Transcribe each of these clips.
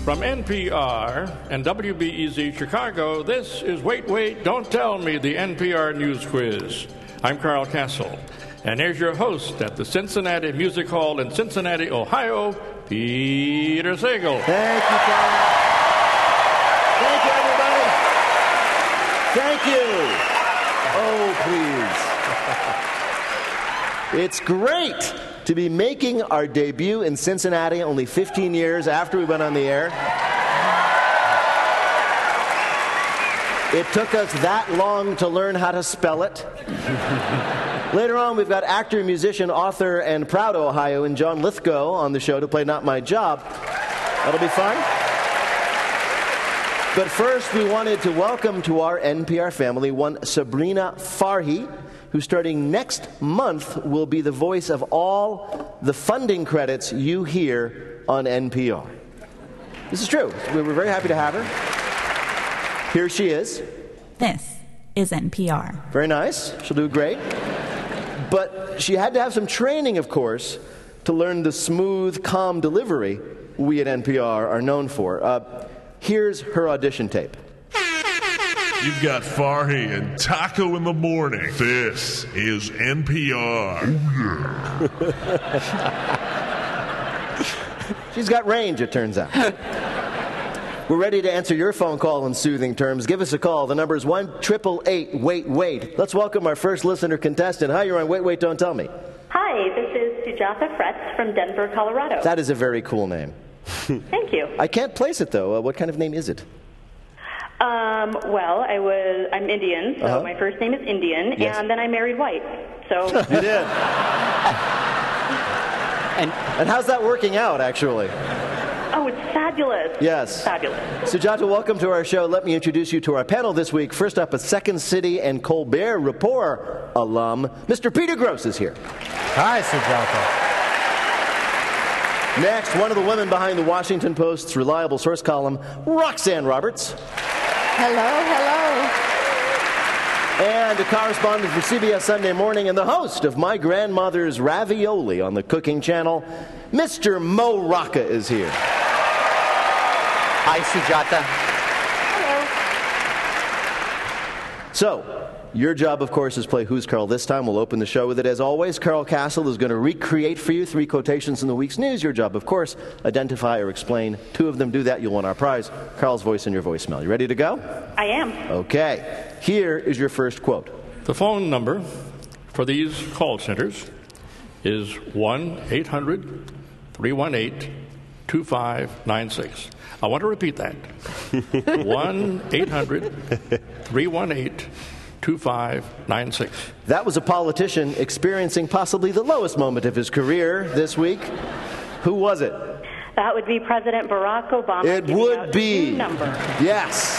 From NPR and WBEZ Chicago, this is Wait, Wait, Don't Tell Me, the NPR News Quiz. I'm Carl Castle, and here's your host at the Cincinnati Music Hall in Cincinnati, Ohio, Peter Sagal. Thank you, Carl. Thank you, everybody. Thank you. Oh, please. It's great to be making our debut in Cincinnati only 15 years after we went on the air. It took us that long to learn how to spell it. Later on, we've got actor, musician, author, and proud Ohioan John Lithgow on the show to play Not My Job. That'll be fun. But first, we wanted to welcome to our NPR family one Sabrina Farhi, who starting next month will be the voice of all the funding credits you hear on NPR. This is true. We were very happy to have her. Here she is. This is NPR. Very nice. She'll do great. But she had to have some training, of course, to learn the smooth, calm delivery we at NPR are known for. Here's her audition tape. You've got Farhi and Taco in the morning. This is NPR. She's got range, it turns out. We're ready to answer your phone call in soothing terms. Give us a call. The number is 1-888-WAIT-WAIT. Let's welcome our first listener contestant. Hi, you're on Wait, Wait, Don't Tell Me. Hi, this is Sujata Fretz from Denver, Colorado. That is a very cool name. Thank you. I can't place it, though. What kind of name is it? Well, I'm Indian, so my first name is Indian, Yes. and then I married white. So You did. And how's that working out, actually? oh, it's fabulous. Yes. Fabulous. Sujata, welcome to our show. Let me introduce you to our panel this week. First up, a Second City and Colbert Report alum, Mr. Peter Gross is here. Hi, Sujata. Next, one of the women behind the Washington Post's reliable source column, Roxanne Roberts. Hello, hello. And a correspondent for CBS Sunday Morning and the host of My Grandmother's Ravioli on the Cooking Channel, Mr. Mo Rocca is here. Hi, Sujata. Hello. So, your job, of course, is play Who's Carl this time. We'll open the show with it as always. Carl Castle is going to recreate for you 3 quotations in the week's news. Your job, of course, identify or explain 2 of them. Do that, you'll win our prize, Carl's voice in your voicemail. You ready to go? I am. Okay. Here is your first quote. The phone number for these call centers is 1-800-318-2596. I want to repeat that. 1-800-318-2596. That was a politician experiencing possibly the lowest moment of his career this week. Who was it? That would be President Barack Obama. It giving would out be. his new number. Yes.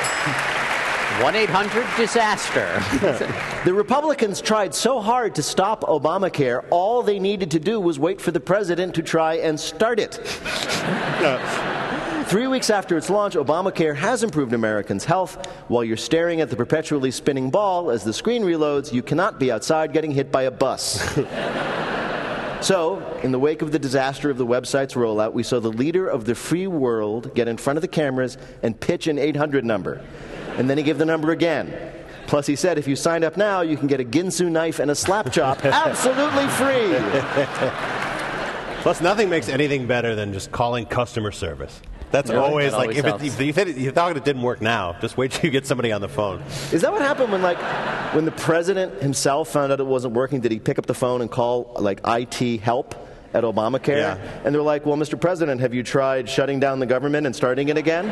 1-800-DISASTER. The Republicans tried so hard to stop Obamacare, all they needed to do was wait for the president to try and start it. 3 weeks after its launch, Obamacare has improved Americans' health. While you're staring at the perpetually spinning ball as the screen reloads, you cannot be outside getting hit by a bus. So, in the wake of the disaster of the website's rollout, we saw the leader of the free world get in front of the cameras and pitch an 800 number. And then he gave the number again. Plus, he said, if you sign up now, you can get a Ginsu knife and a slap chop absolutely free. Plus, nothing makes anything better than just calling customer service. That's always that like, always if you thought it didn't work now, just wait till you get somebody on the phone. Is that what happened when the president himself found out it wasn't working? Did he pick up the phone and call, IT help at Obamacare? Yeah. And they're like, well, Mr. President, have you tried shutting down the government and starting it again?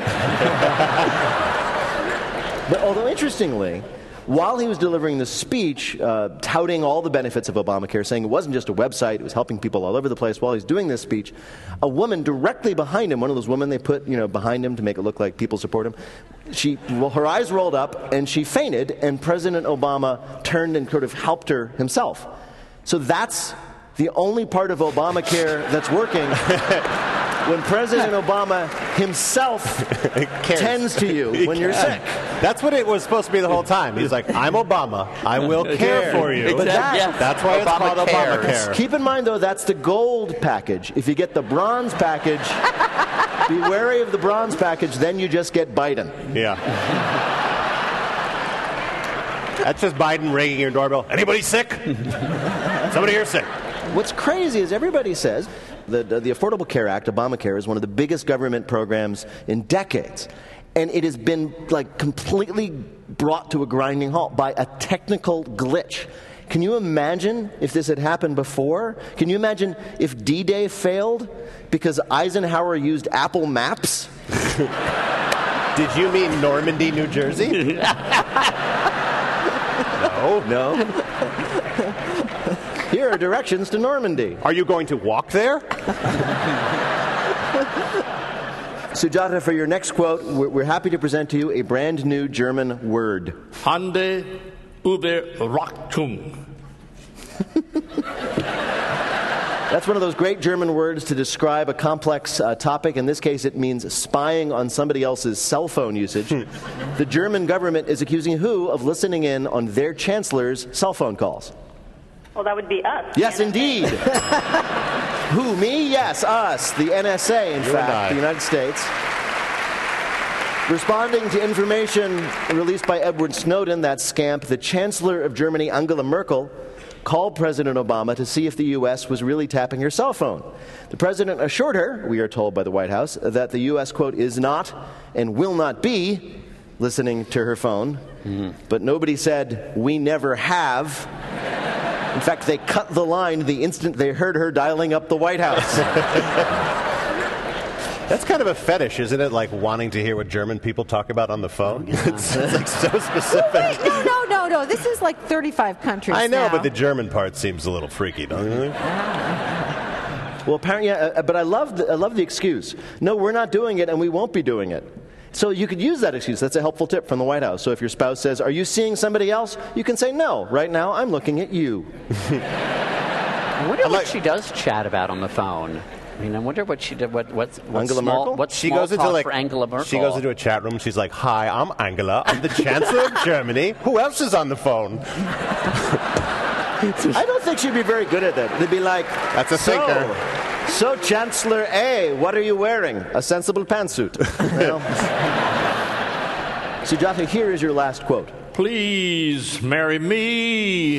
But although interestingly, while he was delivering the speech, touting all the benefits of Obamacare, saying it wasn't just a website, it was helping people all over the place, while he's doing this speech, a woman directly behind him, one of those women they put, behind him to make it look like people support him, her eyes rolled up and she fainted, and President Obama turned and sort of helped her himself. So that's the only part of Obamacare that's working. When President Obama himself tends to you when you're sick. That's what it was supposed to be the whole time. He's like, I'm Obama. I will care for you. But that's why it's called Obamacare. Keep in mind, though, that's the gold package. If you get the bronze package, Be wary of the bronze package, then you just get Biden. Yeah. That's just Biden ringing your doorbell. Anybody sick? Somebody here sick. What's crazy is everybody says that the Affordable Care Act, Obamacare, is one of the biggest government programs in decades. And it has been completely brought to a grinding halt by a technical glitch. Can you imagine if this had happened before? Can you imagine if D-Day failed because Eisenhower used Apple Maps? Did you mean Normandy, New Jersey? No. Here are directions to Normandy. Are you going to walk there? Sujata, for your next quote, we're happy to present to you a brand new German word. Hande Überrachtung. That's one of those great German words to describe a complex topic. In this case, it means spying on somebody else's cell phone usage. The German government is accusing who of listening in on their chancellor's cell phone calls? Well, that would be us. Yes, indeed. Who, me? Yes, us. The NSA, in fact, the United States. Responding to information released by Edward Snowden, that scamp, the Chancellor of Germany, Angela Merkel, called President Obama to see if the U.S. was really tapping her cell phone. The president assured her, we are told by the White House, that the U.S., quote, is not and will not be listening to her phone. But nobody said, we never have. In fact, they cut the line the instant they heard her dialing up the White House. That's kind of a fetish, isn't it? Like wanting to hear what German people talk about on the phone. It's like so specific. Wait, no. This is like 35 countries I know, now. but the German part seems a little freaky, doesn't it? Well, apparently, but I love the excuse. No, we're not doing it, and we won't be doing it. So you could use that excuse. That's a helpful tip from the White House. So if your spouse says, are you seeing somebody else? You can say, no, right now I'm looking at you. I wonder what she does chat about on the phone. I mean, I wonder what she did. What's Angela Merkel? What's She small goes into talk for Angela Merkel? She goes into a chat room. She's like, "Hi, I'm Angela. I'm the Chancellor of Germany. Who else is on the phone?" I don't think she'd be very good at that. They'd be like, "That's a thinker." So Chancellor A, what are you wearing? A sensible pantsuit. Well, Sujata, here is your last quote. Please marry me.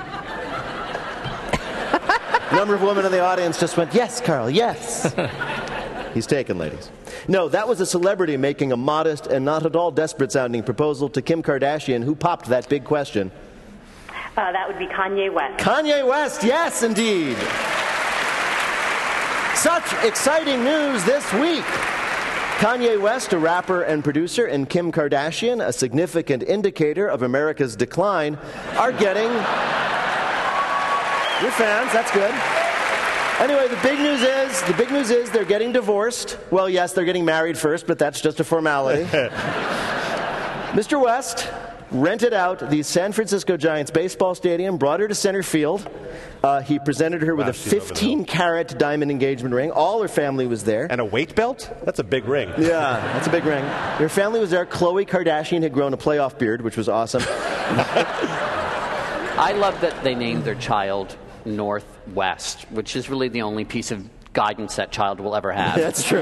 A number of women in the audience just went, yes, Carl, yes. He's taken, ladies. No, that was a celebrity making a modest and not at all desperate-sounding proposal to Kim Kardashian, who popped that big question. That would be Kanye West. Kanye West, yes, indeed. Such exciting news this week. Kanye West, a rapper and producer, and Kim Kardashian, a significant indicator of America's decline, are getting... Your fans, that's good. Anyway, the big news is they're getting divorced. Well, yes, they're getting married first, but that's just a formality. Mr. West rented out the San Francisco Giants baseball stadium, brought her to center field. He presented her with a 15-carat diamond engagement ring. All her family was there. And a weight belt? That's a big ring. Yeah, that's a big ring. Her family was there. Khloe Kardashian had grown a playoff beard, which was awesome. I love that they named their child Northwest, which is really the only piece of guidance that child will ever have. That's true.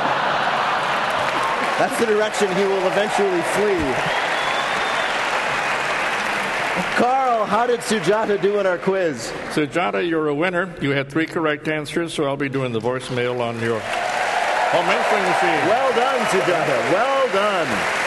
That's the direction he will eventually flee. Carl, how did Sujata do in our quiz? Sujata, you're a winner. You had 3 correct answers, so I'll be doing the voicemail on your home answering machine. Well done, Sujata. Well done.